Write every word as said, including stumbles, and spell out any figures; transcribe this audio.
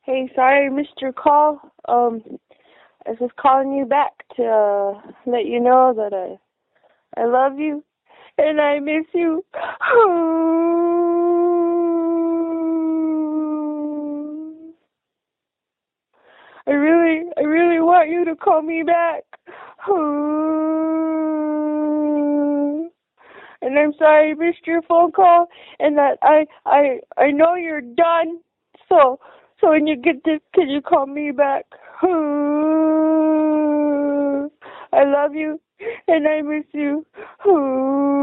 Hey, sorry I missed your call. Um, I was just calling you back to uh, let you know that I I love you and I miss you. I really, I really want you to call me back. And I'm sorry I missed your phone call, and that I, I, I know you're done. So, so when you get this, can you call me back? I love you, and I miss you.